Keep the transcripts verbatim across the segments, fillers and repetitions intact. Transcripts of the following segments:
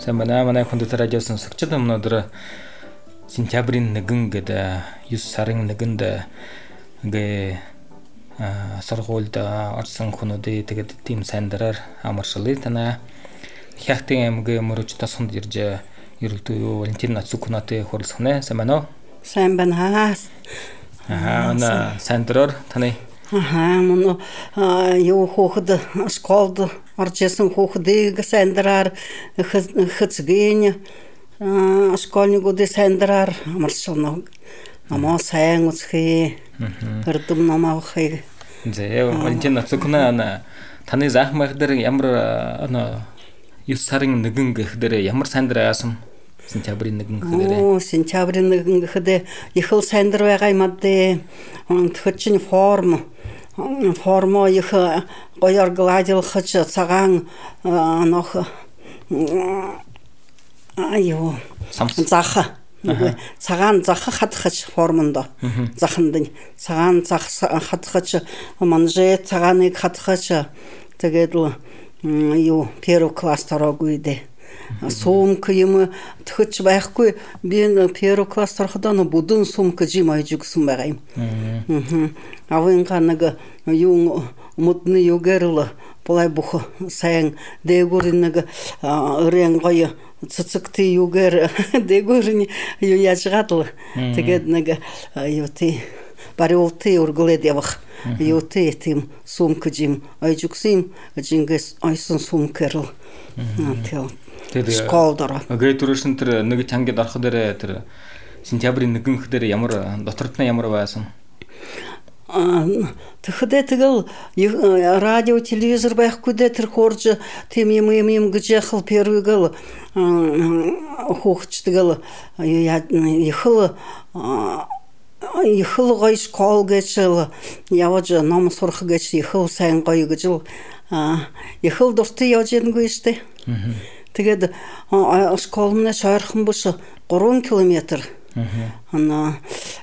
Самана манай кондитер радиосын сэгчд өнөөдөр сентябрийн нэгэн гэдэг ёс сарын нэгэнд ингээ сургуульд орсон хүмүүдээ тэгээд тийм сайндараар амаршилээ танаа хятадын аймгийн мөрөж тасханд ирж ерөлтөө Валентин Нацукунатэй хуралцахнаа самана сайн байна аа на сайндараар таны аа мөн юу хөөхд школд оржсэн хөөхдөг сайндараар хэцгэн школьникуудын сайндараар амаршилна намаа сайн үзхий хэрдэм намаахыг зэ Валентин Нацукуна таны заахмах дээр ямар ёс сарын нэгэн гэхдэр ямар сайндар аасан сентябрийн нэгэн гэхдэр оо сентябрийн нэгэн гэхдэр их л сайндар байгаа юм адэ төчний форм формо их гоёр гладилхаж цагаан нөх аюу зах цагаан зах хатгах формонд заханд цагаан зах хатгах манжет цагааныг хатгах тэгээд юу первый класс торогүйдэ сумка юм төгч байхгүй би первый класс торохдоо бүдүүн сумка жим аяж өгсөн байгаа юм. Авын ганаг юу модны югэрл полай бух сайн дээгүүр нэг өрийн гоё цэцэгтэй югэр дээгүүр юу яжгадл тэгээд нэг юу тий бариулты урглед явах юу тий тийм сумка жим аяж өгсөн жингээс ойсон сумкэрл тэгээд школдор гээ түрүүшин тэр нэг чангид орох дээр тэр сентябрийн нэгэнх дээр ямар доторт нь ямар байсан тэгэхдээ тэгэл радио телевизор байхгүй дээр тэр хурж тийм юм юм юм гэж яхал первигэл хуухч тэгэл яхал яхал гой школ гэж явж ном сурах гэж яхал сайн гоё гэж яхал дуртай явж янгүй штэ тэгээд школнаас ойрхон биш гурван километр ана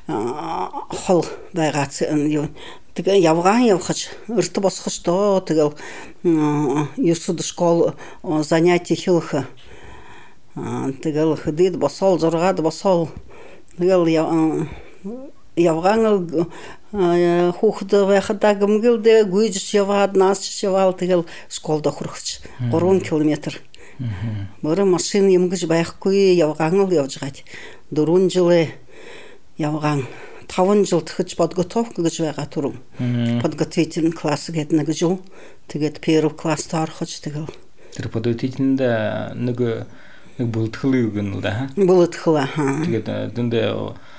хол байгаа юу тэгээ явган явхаж өртө босгож доо тэгэл ёсод школ занятий хийх тэгэл ходид босол зургаад босол тэгэл явган хүүхд байхадаа гэмгэлдэ гүйж яваад нас яваал тэгэл школд охирч гурван километр мөрө машин юм гэж байхгүй явган л явж гад дөрвөн жил явган таван жил тхэж подготовка гэж байгаа түрүүн подготовительный класс гэдэг нэг жил тэгээд первый класс тархаж тэгэл тэр подготовительнд нэг нэг бүлтгэл юу гэнэ л да бүлтгэл аа тэгээд дэндээ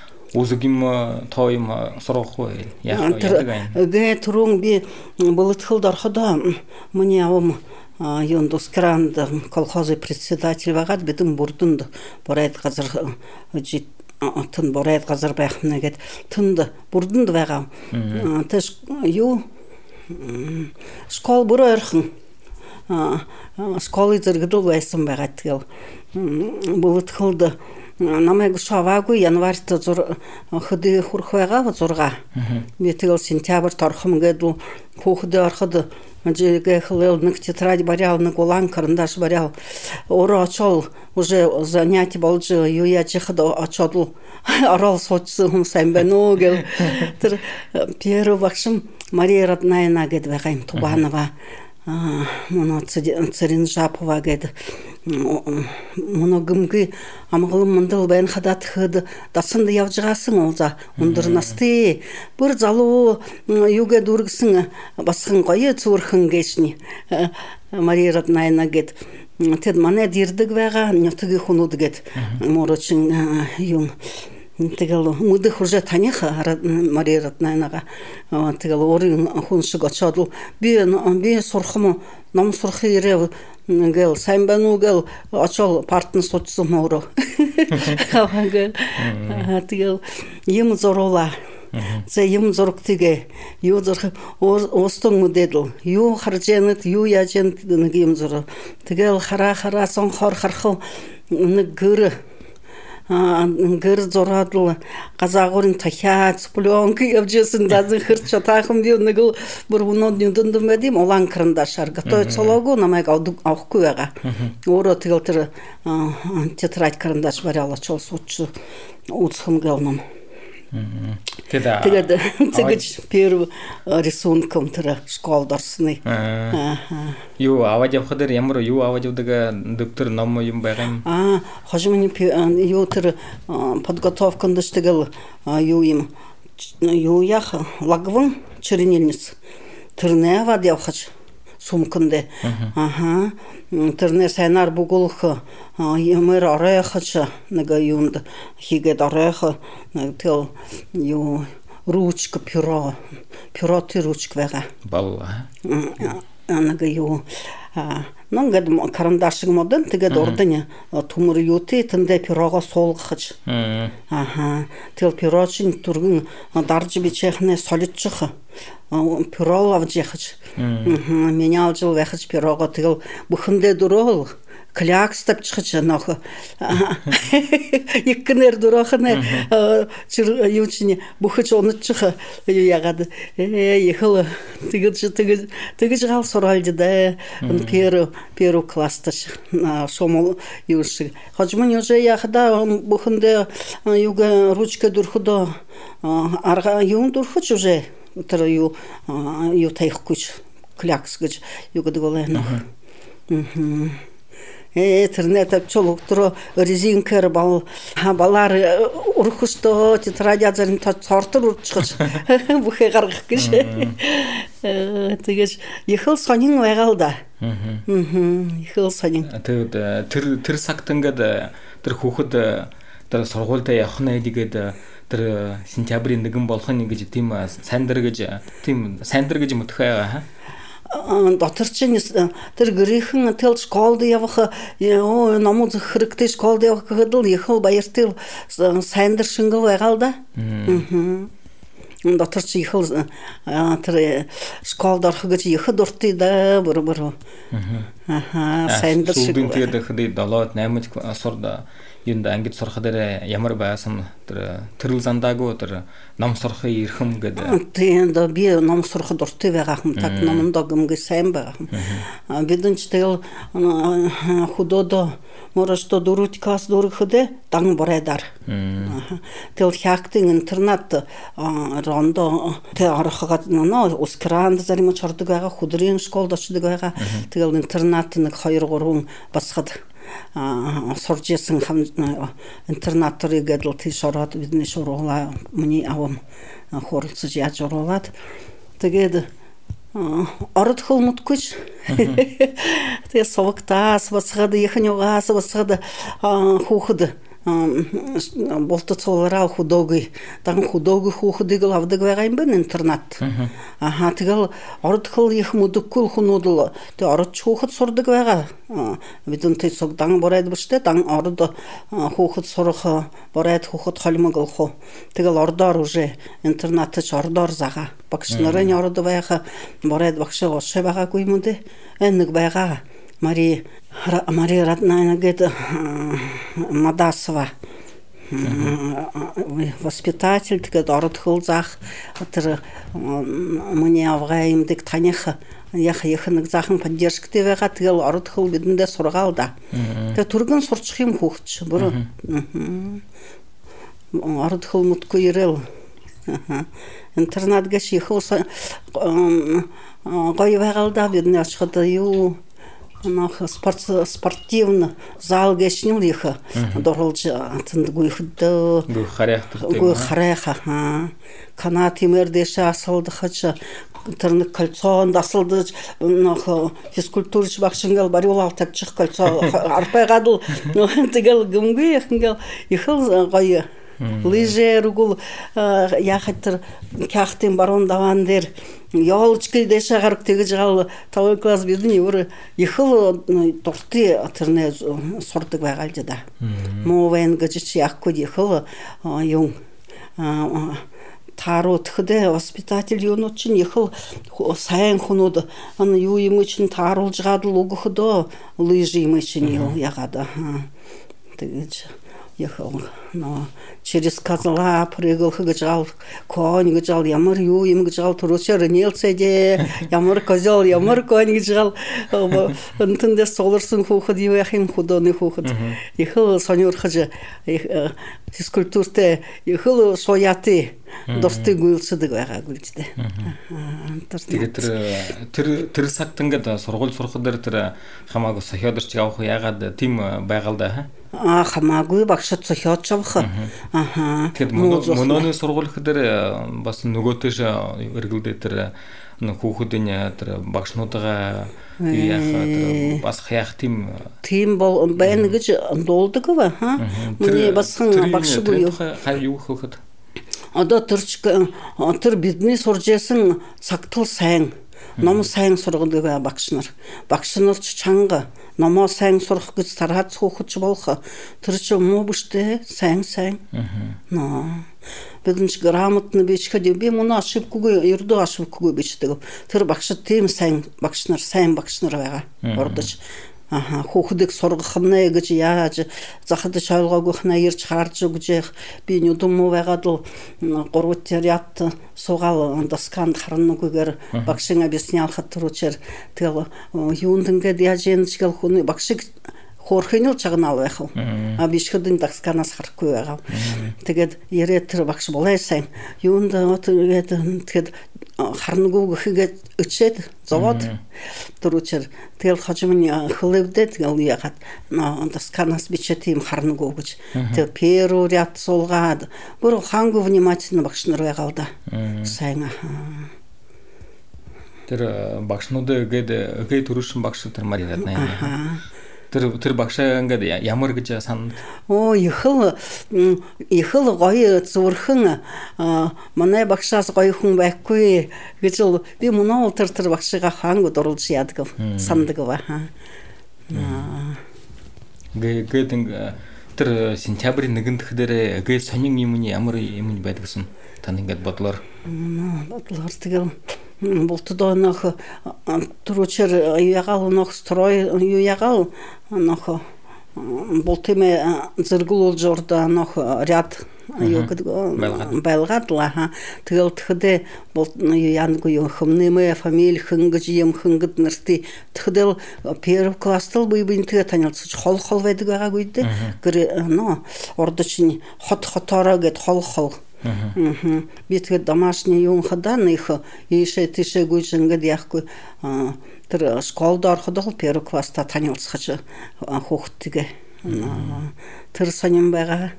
үзэгим тоим сурахгүй яах вэ гэ түрүүн би бүлтгэлд ороход миний авам Юндус Кранд колхозы председатель вагад битэн бурдунд борайд газар жит тэн борайд газар байх нэгэд тэнд бурдунд байгаа. Тэс юу школ бүрээрхэн школы зэрэгдэл байсан байгаа тэгэл бүлтгэлд намайг шаваагүй январт зур хөдөө хүрх байгаа зурга. Би тэгэл сентябрь торхом гэдэг хүүхдээ ороход Анжелика хлел нэг тетрадь барял нэг улан карандаш барял ороо очол уже занятие болж юу яаж хад очол орол соцсон хүн сайн байна уу гэл тэр первый багшим Мария Роднаина гэдэг байгаа юм Тубанова моно цэрин жапова гэдэг моно гэмгүй амгалан мандал байна хадат хэд дасанд явж гасан уулза өндөр настай бүр залуу юугэ дүргсэн басхан гоё зүрхэн гэшни Мария Роднаина гэд тэд манайд ирдэг байгаа нутгийн хүмүүс гэд морочин юм тэгэл мөдөх уже таних Мария Роднаинага тэгэл өөрийн хүн шиг очоод би би сурхам ном сурах ирээ гэл сайн байна уу гэл очол партн суудсан мөрөө тэгэл юм зуруула зэ юм зургтыгэ юу зурх уустан мүдэдл юу харж янад юу яаж янад нэг юм зур тэгэл хараа хараа сон хор харах нэг гэр гыр зорадыл казагырын тахят пленка явжесын дазын хырча тахым дию нигыл бір унон юндундум бедим олан карандашар готовить сологу намайга аукуяга оро тигылтыр тетрадь карандаш баряла чол сучу уцхым галном Теда. Тегич первый рисунком тера школ дарсны. Ю авадев ходер ямро ю авадев дага доктор номо юм байгам. А, хожмани ю тер подготовканда штегал ю им ю ях лагвын чернильниц. Терне авадев хоч сумкынде. Ага. Терне сайнар бугулха ямыр арехача нага юнд хигет ареха тел ю ручка пюро пюро ты ручка вега балла нага ю ну гад карандашыг модон тэгээд урдын төмөр юутэй тэндэ пюрого суулгахж аха тэл пюрочин түргэн дарж бичихнэ солидчих пюро авж яхаж меня жил вехаж пюрого тэгэл бүхэндээ дөрөөл клякс тапчихж нөх икнэр дөрөхнэ чир юучни бүхэж унчих ягаад ехэл тэгэж тэгэж тэгэж гал суралж да перу перу классташ шомол юуш хожмын уже яхада бүхэндээ юга ручка дөрхөдө арга юун дөрхөж уже тэр ю ю тайхкуч клякс гэж юу гэдэг вэ нөх интернет чолуктро резинкер бал балар урхусто тетрадязарын цортор урчгаж бүхэ гаргах гэж тэгэж ехэл сонин байгаал да ехэл сонин тэр тэр сагт ингээд тэр хүүхэд тэр сургуультай явах нь гэдэг тэр сентябрийн нэгэн болох нь гэж тийм сандар гэж тийм сандар гэж мэдхээ дотор чинь тэр гэрийнхэн тэл школд явах ёо намуу хэрэгтэй школд явах гэхэд л ехэл баяртай сандар шингэл байгаал да дотор чи ехэл тэр школд орох гэж ехэ дуртай да бүр бүр аха сандар шингэл тэгээд хэд долоод наймд сурда юнда ангид сурах дээр ямар байсан тэр тэрл зандаагүй тэр ном сурахын ирхэм гэдэг. Тийм да би ном сурах дуртай байгаа юм так номондоо гэмгээ сайн байгаа. Бидэн ч тэгэл худодо морашто дөрөв класс дөрөхөдөө дан борайдар. Тэгэл хяктын интернат рондо тэ ороход нөө ускранд зарим чордог байгаа хөдрийн школд очдог байгаа. Тэгэл интернат нэг хоёр гурван басхад сурж ясан интернаторыг гэдэл тийш ороод бидний шуруулаа миний авам хуралцаж яаж оруулаад тэгээд ород хөлмөткөж тэгээд совгтаас басгаад ихнёгаас басгаад хүүхэд болтоцолраа худоги дан худоги хүүхдийг л авдаг байгаа юм байна интернат. Аха тэгэл ород хөл их мүдэггүй хүнүүдл тэг ород хүүхэд сурдаг байгаа. Бидэн тэг согдан борайд биштэй дан ород хүүхэд сурах борайд хүүхэд холмог олох. Тэгэл ордоор уже интернатч ордоор зага. Багш нарын ород байгаа борайд багш ошоо байгаагүй юм дэ. Нэг байгаа. Мари Мария родная говорит Мадасова воспитатель тэгээд ород хөлзах тэр миний авгаим дэг таних яг яг нэг захан поддержктэй байгаа тэгэл ород хөл бидэндээ сургаал да. Тэгээд түргэн сурчих юм хүүхч бүр ород хөл мутгүй ирэл интернат гэж их гоё байгаал да бидний очиход юу нөх спорт спортивный зал гэшнүр их доролж танд гүйхдөө гүй харайха канат имердэш асалдахч тэрнэг кольцоон дасалдаж нөх физкультурч багшингал бариулал тавчих кольцоо арпайгадл тэгэл гүмгүй ихгэл ихэл гоё лижергул яхатэр кяхтын барон даван дээр Ёолчки дэше гарах тэгж гал таван класс бидний өөр ихэл дуртай тэрнээ сурдаг байгаа л да. Мовен гэж чи яахгүй ихэл юм таарууд хөдөө воспитатель юунууд чинь ихэл сайн хүнүүд юу юм чинь тааруулж гадал өгөхдөө лижи юм чинь юу ягаад тэгэж ехал, но через козла прыгал, гажал, конь гажал, ямар ю, им гажал, туручер нелцеде, ямар козел, ямар конь гажал, антенде соларсын хухад, юяхим худоны хухад. Ехал сонюр хажа, физкультурте, ехал сояты, досты гуйлсыды гайга гүлчде. Тэгээ тэр тэр тэр сагт ингээд сургууль сурахдар тэр хамаагүй сохиодорч явах ягаад тийм байгалда а хамаагүй багшд сохиодч авах. Аха. Тэгэхээр мөнөөний сургууль гэхээр бас нөгөөтэйш эргэлдээ тэр хүүхдийн тэр багшнуудаа яах тэр бас хаях тийм тийм бол байна гэж дуулдаг ба ха. Миний бас багшгүй юу. Хай юу хөөхд Одоо төрч тэр бидний сурж ясан цагтл сайн ном сайн сургадаг багш нар багш нар ч чанга номоо сайн сурах гэж тархац хөөхч болох тэр ч муу биштэй сайн сайн ноо бидэнч грамотны бичгэд би мөн ошибкгүй ердөө ошибкгүй бичдэг тэр багшд тийм сайн багш нар сайн багш нар байгаа ордож аха хүүхдийг сургах нэ гэж яаж захад шалгаагүй хна ирж харж өгж би нүдэм байгаад л гурвтярят сугаал досканд харнагүйгээр багшин объяснял хатручер тэгэл юунд ингээд яаж янчгал хүн багшиг хорхинол чагнаал байх уу а бишхэдэн досканаас харахгүй байгаа тэгээд ярэ тэр багш болоо сайн юунд тэгээд тэгээд харнаггүй гэхэд өчөөд зовоод түрүүчээр тэгэл хожимны хлэвдэт гал ягаад досканаас бичээ тийм харнаггүй гэж тэг перу ряд суулгаад бүр хангу внимательно багш нар байгаа л да сайн тэр багшнууд гээд гээд түрүүшин багш тэр марiyad наа Тэр тэр багшаа ингээд ямар гэж санана. Оо ихэл ихэл гоё зүрхэн манай багшаас гоё хүн байхгүй гэж л би мөн тэр тэр багшигаа хангууд оруулж яадаг сандаг ба. Гээд тэр сентябрийн нэгэн дэх дээр гээд сонин юмны ямар юм байдаг гэсэн тань ингээд бодлоор. Бодлоор тэгэл болтодонох туручер ягаал нөх строй ягаал нөх болтеме зэргүүл жорда нөх ряд юу гэдэг байлгадлаа тэгэл тэгэхдээ бол янгүй хүмүүмэ фамили хөнгөж юм хөнгөд нарти тэгэл первый класстал буйбын тэгээ танилцж хол хол байдаг байгаагүй дээ гэр нөө ордочны хот хотороо гэд хол хол Мм. Би тэгээд домашний юм хадан их ийшээ тийшээ гүйж ингээд яахгүй тэр школд ороход л первый класста танилцах хүүхдтэйгээ тэр сонин байгаа.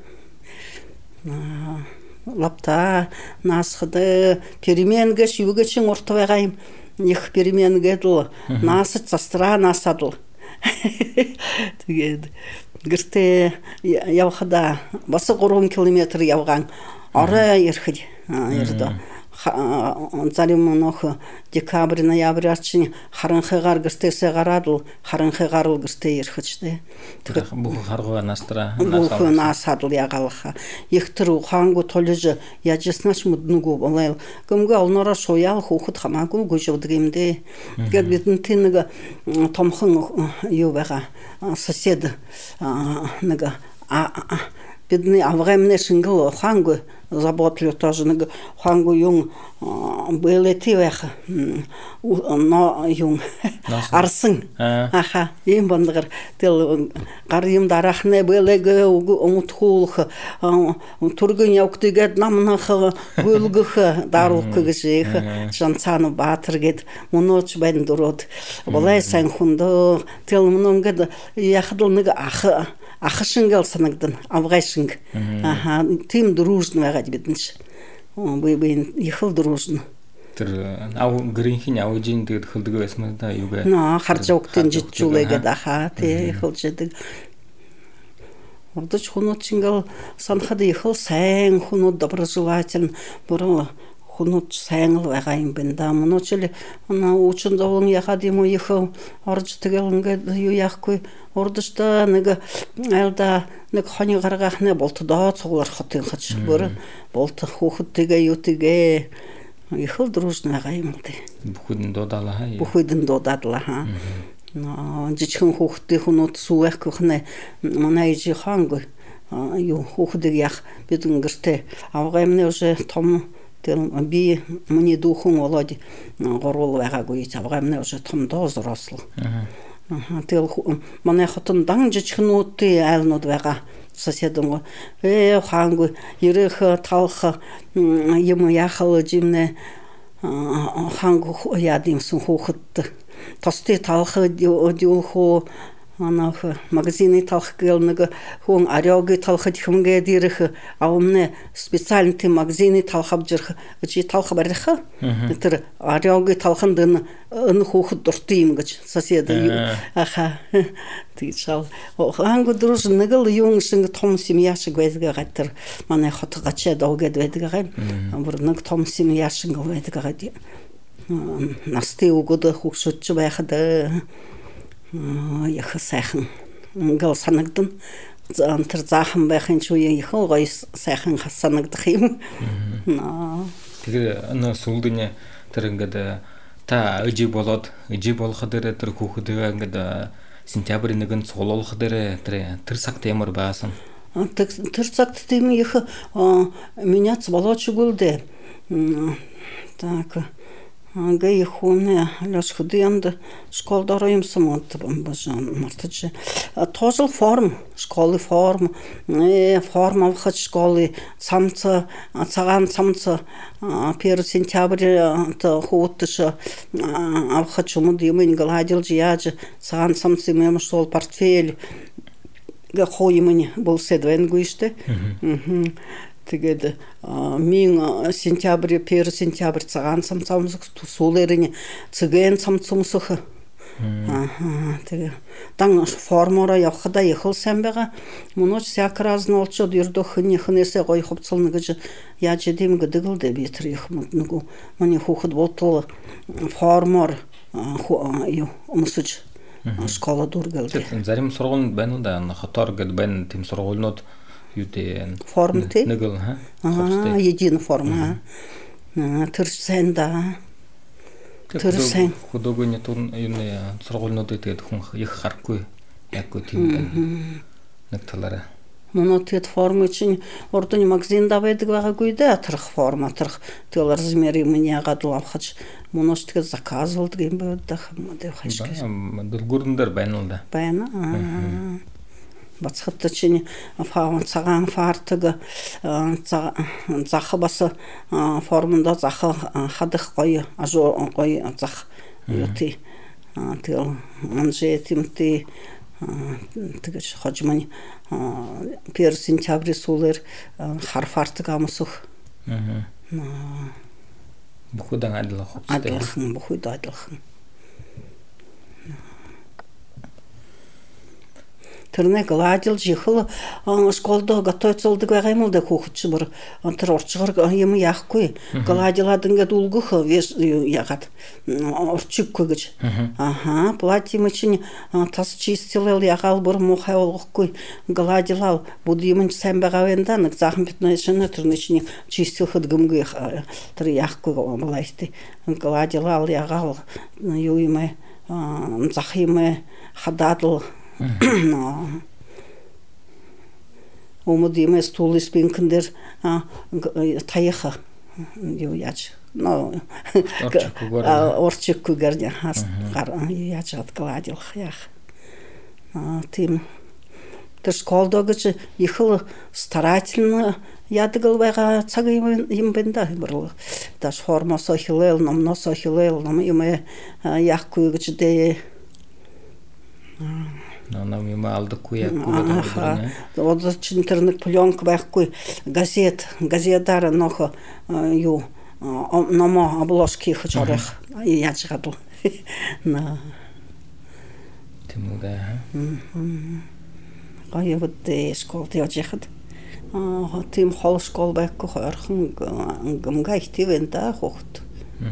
Лапта насхад перемен гэж юу гэж урт байгаа юм. Их перемен гэдэл насад застраа насад л. Тэгээд гэртээ явхада бас гурван километр явган орой ирэхэд ярдаа зарим нөх декабрь ноябрь арчин харанхайгаар гэртээсээ гараад л харанхайгаар л гэртээ ирэхэд штэ тэгэхээр бүх харгуй настраа бүх насад л ягаалха их тэр ухаангу толж яжснаач мөднүгүү болоо гомгөө олноороо шуяал хөөхд хамаагүй гүйждэг юм дээ тэгээд бидэнтэй нэг томхон юу байгаа сосед нэг бидний авгамны шингэл ухаангу заботлю тоже нэг ухаангу юм бэлэти байх но юм арсан аха юм бандгар тэл гар юм дарахны бэлэгэ умтхуулх тургын явктыгэд намнах гүлгөх даруух гэж их жанцааны баатар гэд мөнөөч байн дурууд болай сан хүндөө тэл мөнгөд яхадл нэг ах ахшингэл санагдан авгайшинг аха тим дружно байгаад бидэнч би би ихэл дружно тэр ав гринхийн авжин тэгээд хөлдөг байсан да юу гэ наа харж өгтөн жижүүлээгээд аха тий хөлжэдэг ордоч хүнүүчингэл санахад ихэл сайн хүнүүд доброжелатель буруу хүнүүд сайн л байгаа юм байна да мөнөөчл наа үчин зовлон яхад юм ихэл орж тэгэл ингээд юу яахгүй ордошта нэг айлда нэг хоны гаргахны болтдоо цуглар хотын хач бүр болт хүүхдтэйгээ юутэйгээ ихэл дружно байгаа юм дээ бүхэдэн дуудаалаа хаа бүхэдэн дуудаалаа хаа наа жижигхэн хүүхдтэй хүнүүд сүүх гөхнэ манай ижи ханг ю хухдаг ях бидэн гэртээ авгаймны уже том тэл би миний дүүхэн болоод гурвал байгаагүй авгаймны уже том доо зорослоо. Тэл манай хотон дан жижигнүүдийн айлнууд байгаа. Соседом э хангу ирэх талх юм яхал жимнэ хангу ядимсэн хүүхэд тосты талх өдөөхөө анах магазины талх гэл нэг хүн ариоги талхад хүмгээд ирэх авмны специальный магазины талх авжирх чи талх барих тэр ариоги талханд эн хүүхэд дуртай юм гэж сосед аха тийшал хангу друж нэг л юм шиг том семья шиг байдаг гатар манай хот гачаа доогэд байдаг юм бүр нэг том семья шиг байдаг гад насты угод хүүхэд байхад яха сайхан гал санагдсан тэр заахан байхын ч үе их гоё сайхан санагдах юм. Тэгээ энэ сүлдэн тэр ингээд та ижи болоод ижи болох дээр тэр хүүхдээ ингээд сентябрийн нэгэн цуглуулах дээр тэр тэр цагт ямар байсан? Тэр цагт тийм их меня цволочгул де. Так Гэй хуне лос худыянд школда роимсам от бажан мартаж тосол форм школы форм э форм авах школы самца цагаан самца первый сентябрь то хуутш авах чумуд юм ингл хадилж яаж цагаан самцы мэм шол портфель гэ хоимын болсед венгуиште тэгээд мин сентябрь первый сентябрь цагаан самцамсах суулэрийн цэгэн самцумсах аа тэгээд дан формора явхада ехал сайн байгаа мөнөч всяк разно олчод ердөх нөхнөөсөө гоё хувцална гэж яаж идэм гэдэг л дээ би тэр их нэг миний хүүхэд болтол формор юу өмсөж школа дургал зарим сургууль байна уу да хотор гэдэг байна тийм сургуулиуд юутэй формтэй нэг л ха аа един форма тэр сайн да тэр сайн худогны тур юуны сургуулиудыг тэгээд хүн их харахгүй яггүй тийм байна нэг талаараа монотет формы чинь ордоны магазинда байдаг байгаагүй дээ атрах форма атрах тэгэл размеры меня гадал авахч монош тэгээд заказывалдаг юм байдаг модел хашгүй дэлгүүрэн дээр байна л да байна бацхат чинь фаун цагаан фартаг зах бас формондо зах хадах гоё ажуу гоё зах юутэй тэгэл манжэ тимтэй тэгэж хожмын первый сентябрь суулэр хар фартаг амсах бүхүд адилхан хувцастай адилхан бүхүд адилхан тэрнээ гладил жихл школдо готовцолдог байгаа юм л да хүүхэд бүр тэр урчгар юм яахгүй гладилад ингээд үлгөх ягаад урчиггүй гэж аха платье чинь тас чистил ягаал бүр мухай болгохгүй гладилал буд юм сайн байгаа вэ да нэг заахан битнэ шинэ тэрний чинь чистилхэд гүмгүй тэр яахгүй балайтай гладилал ягаал юу юм зах юм хададл Умуд имес тулы спинкендер таяха юу яаж но орчик гэрня хас гар яаж гладилах яах тим тэр школдо гэж их старательно ядгал байгаа цаг юм бэнда хэмэрлэг даш формосо хилэл номносо хилэл ном юм яахгүй гэж дээ нам юм алдаггүй яахгүй гэдэг. Одоо ч интернет пленка байхгүй газет газетаар нөх юу номо обложки хийж орох яаж гадуу на тэмүгэ гоё бод школд явж яхад аа тийм хол школ байхгүй хойрхон гамгаа ихтэйвэн да хөхт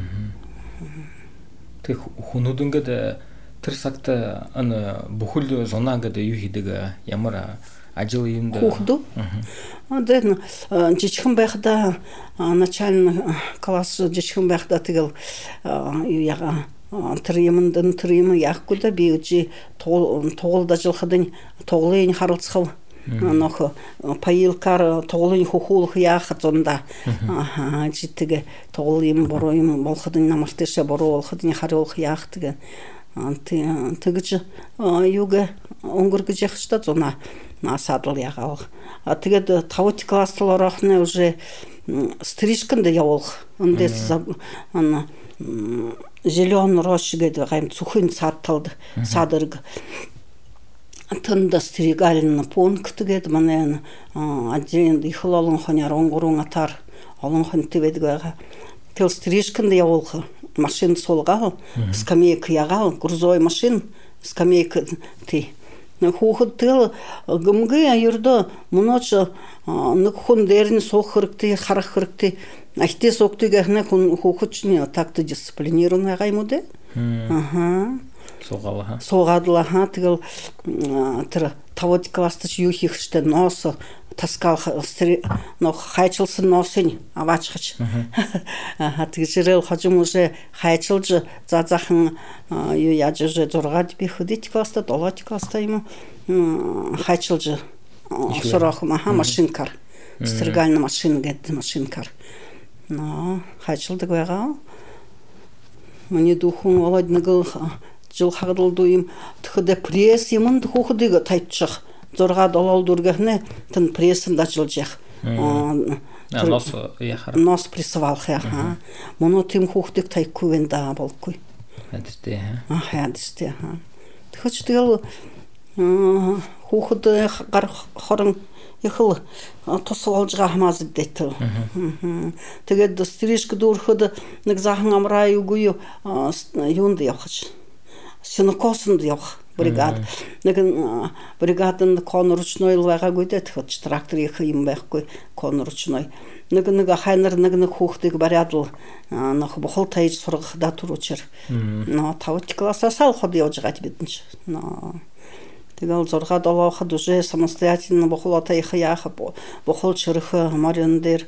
тэг хүнүүд ингээд тэр цагт ан бүхэл зунаа гэдэг юу хийдэг ямар ажил юмд хөхдөө одоо жижигхэн байхдаа начальный класс жижигхэн байхдаа тэгэл юу яга тэр юмд тэр юм яахгүй да би үжи туул туулд ажиллахад туулын харуулцах нөх паилкар тоглын хухуулах яахад зунда аа житгээ тоглын буруу юм болохдын намартайшаа буруу болохдын хариулах яах тэгээ тэгж юуг өнгөргөж явах ч та зуна насадл ягаал а тэгээд тавд класс орохны уже стрижканд явуулах ондэс ана зелён рош гэдэг гайм цухын сааталд садарг танда стригальный пункт гэдэг манай один ихлолон хоняр онгурун атар олон хонт байдаг байгаа тэл стрижканд явуулах машин сулгаал скамейка ягаал грузовой машин скамейка ти хүүхэд тэл гэмгээ аюурда муноч нэг хүн дээр нь суух хэрэгтэй харах хэрэгтэй ахти суктыг ахна хүн хүүхэдчний такт дисциплинированный байгаа юм уу дээ аха суугаалаа суугаалаа тэгэл тэр тавд класстач юу хийх штэ ноос таскал нөх хайчилсан ноосыг аваачгач аха тэгжэрэл хожим уже хайчилж за захан юу яаж уже зургаад би ходить класста долоч класста юм хайчилж сорох маха машинкар стригальная машина гэдэг машинкар но хайчилдаг байгаа мне духун олодныг жил хагадалду юм тэгэхдээ пресс юмд хүүхдийг тайчих зургаад олол дүргэхнэ тэн прессэнд ажиллаж явах нос яхаар нос прессовалах яха моно тийм хүүхдийг тайхгүй вэнда болгүй хадистэй аа хадистэй аа тэгэхч тэгэл хүүхд гар хорон ихэл тусуулж гахмаз дэт тэгээд стрижк дөрөхөд нэг захан амраа юугүй юунд явах синокосонд явах бригад нэг бригаданд кон ручной байгаагүй тэгэхэд трактор их юм байхгүй кон ручной нэг нэг хайнар нэг нэг хүүхдийг бариадл нөх бохол тайж сургах датуручэр но тавд классаас алхад явж байгаа бидэн ч но тэгэл зургаад олоход уже самостоятельно бохол тайх яах бохол чирх марин дээр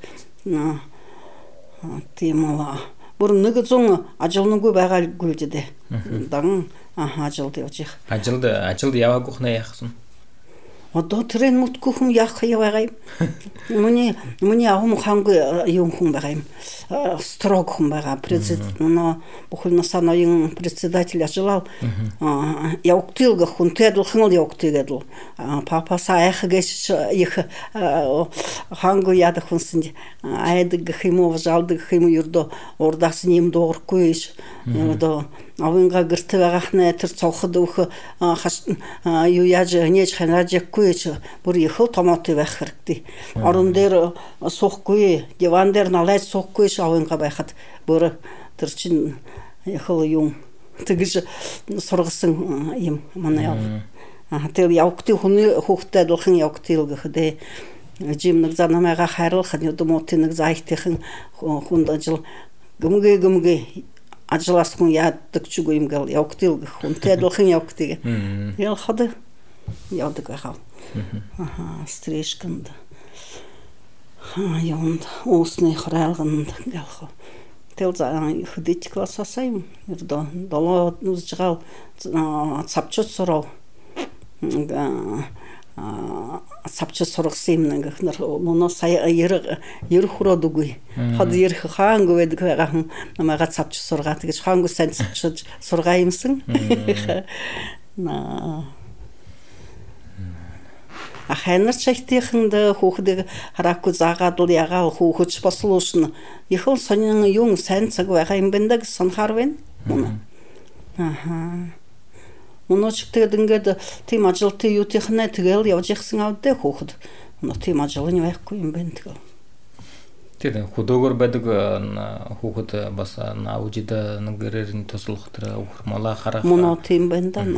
тимала бүр нэг зүүн ажилнгүй байгаагүй дээ дан аха ажилд явж их ажилд ажилд яваагүй хнаа яахсан одоо трен мутгүй хүм яах яваа юм миний миний авам ханг юм хүм байгаа юм строг хүм байгаа президент но бохол насаноин председатель ажиллал явктилга хүнтэд хангал явктигэдл папаса ах гэш их ханг яда хүнсэн айдаг хэмүү жалдаг хэмүү юрдо урдаас нэм доорхгүй ш одоо авинга гэрт байгахны тэр цогход өөх юу яаж нээж ханажгүй ч бүр их томот байх хэрэгтэй орон дээр суухгүй диван дээр налайж суухгүй ш авинга байхад бүр тэр чин их юм тэгж сургасан юм манай яв аа тэр явгтын хүний хүүхдэд дулхан явгтыг гэхэд жим нэг занамайга хайрлах нь өдмөт нэг зайхтын хүнд ажил гүмгээ гүмгээ ажлаас хүн яадаг ч үгүй юм гэл явгтыг хүнтэй дулхан явгтыг ял хад явдаг байхаа аха стрижканд ха юунд уусны храалганд гэлхо тэл за ходить классаас юм ердөө долоо нүзжгаал цавчуц сурав савчуц сургасан юм гэх моно сая ер ер хуроод үгүй хад ер хаанг байдаг байгаа намайга цавчуц сургаа тэгэж хаанг сайн цавчуц сургаа юмсан на а хайнар чайтиханд хүүхдийг хараагүй заагаад л ягаал хүүхч бослуушна ихэл сонин юм сайн цаг байгаа юм байна гэж санахаар байна аха Моночг тэгээд ингээд тийм ажилтны юутихнаа тэгэл явж ихсэн авдаа хүүхэд. Моно тийм ажил нь байхгүй юм байна тэгэл. Тэгээд хөдөөгөр байдаг хүүхэд бас наужид нэгэрээр нь туслах тэр ухмалаа харах. Моно тийм байна да.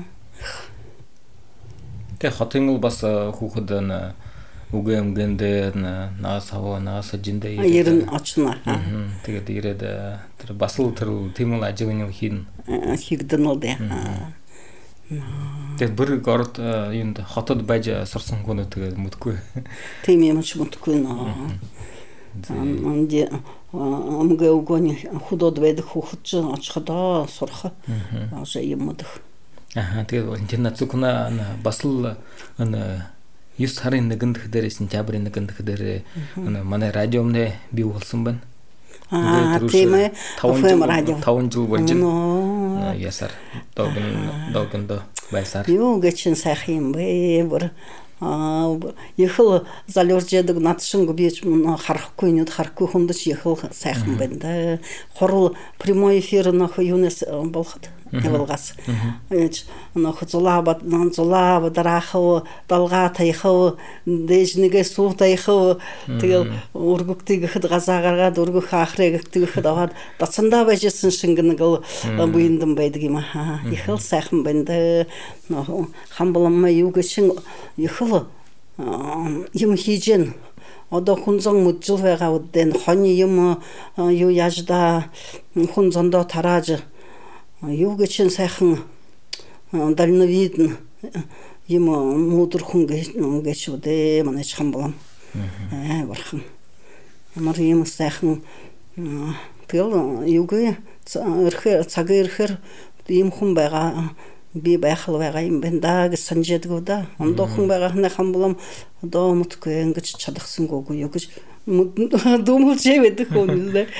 Тэгээд хотын бас хүүхэд үгүй өмгэндээ наас хаваа наас жиндээ ирэн очно. Тэгээд ирээд тэр бас л тэр тийм л ажил нь хийн хийгдэн л дээ. Тэгээд бүр город юунд хотод байж сурсан хүн тэгээд мэдгүй. Тийм юм ч мэдгүй нөө. Анди амгээ угони худод байдаг хүүхэд очихдоо сурах. Аж юм мэдэх. Аха тэгээд интернет зүгнэ бас л Юс сарын нэгэнд хэдэр сентябрийн нэгэнд хэдэр манай радиомд бий болсон байна. Аа тийм ээ. Офем радио. таван жил болж байна. Ясар догн догндо байсаар. Юу гэчин сайхан юм бэ? Бүр аа ехал залёржэдэг надшинг бич харахгүй нүд харахгүй хүндэж ехал сайхан байна да. Хурал прямой эфир нөх юунес болоход явуулгаас. Ээж нөх зулаабад зулаабад дарахав далгаатайхав дэжнэгэ суутайхав тэгэл өргөктийг хэд газаагараад өргөх ахрыг тэгхэд аваад дацандаа байжсэн шингэнэгэл буйндан байдаг юм аа. Ехал сайхан байна да. Хамбалмаа юу гэшин ехал юм хийжэн одоо хүнзон мөжл байгаа үдэн хоны юм юу яаж да хүнзондоо тарааж юу гэчин сайхан дальновиден юм мудар хүн гэж үдэ манай хамбалам аа бархан ямар юм сайхан тэгэл юу гэ эрхэр цаг эрхэр юм хүн байгаа би байхал байгаа юм байна да гэж санджэдэг да. Ондоо хүн байгаа хна хамбалам одоо мутгүй ингэж чадахсангүй юу гэж дүмэлж явдаг хүн лээ.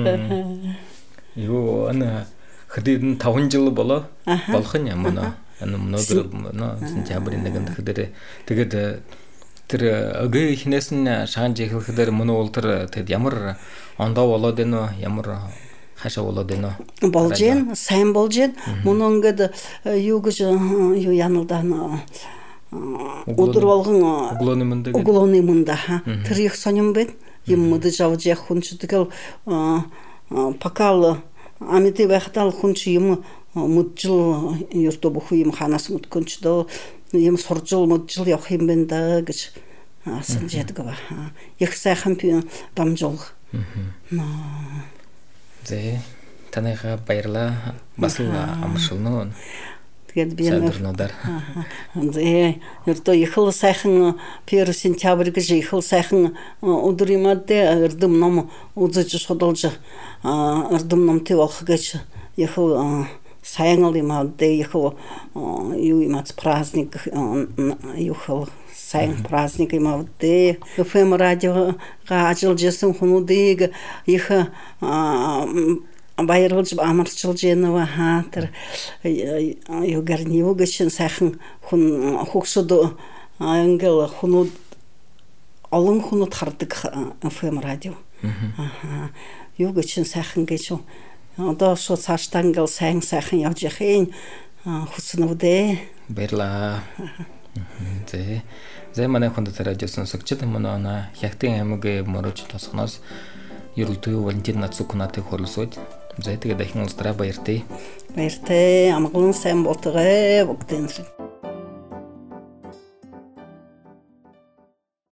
Юу ана хэдэн таван жил болоо болох юм яа ана өнөөдөр сентябрийн нэгэнд хэдэр тэгээд тэр өг ихнээс нь шаанж ихлэхээр мөн ултар тэгэд ямар ондоо болоод байна ямар хашаа болоод байна болж гэн сайн болж гэн мөн ингээд юу гэж юу яналдан өдөр болгон углооны мөндөг углооны мөнда тэр их сонирм байна юм мэдэж авч явах хүн ч тэгэл пакал амити байхтал хүн ч юм мөжл юрто бүх юм ханаас мөдгөнч дөө юм суржил мөжл явах юм байна да гэж санджэдэг ба их сайхан дамжуулах Зэ танайха баярлаа бас амаршилноо тэгээд би нэр зэ ердөө ихэл сайхан пер сентябрь гэж ихэл сайхан өдөр юмадэ эрдэм ном үзэж судалж эрдэм номтой болох гэж ихэл сайн юмадэ ихэл юу юмац праздник ихэл сайн праздник юмадэ офем радио ажил жисэн хүмүүдэг их баярлж амарчилж яана ха тэр юу гарни юу гэшин сайхан хүн хөгшөд ангел хүмүүс олон хүмүүс хардаг офем радио аа юу гэшин сайхан гэж одоо шууд цаашдаа ангел сайн сайхан явж яхин хүснүүдээ баярлаа зэ зэ манай хүнд радио сонсогчд манай Хятадын аймаг морож тосгоноос ерөлтөө Валентин Нацукнаты хөрлсөд зэ тэгээд дахин улстраа баяртай баяртай амгалан сайн болтугай бүгдэн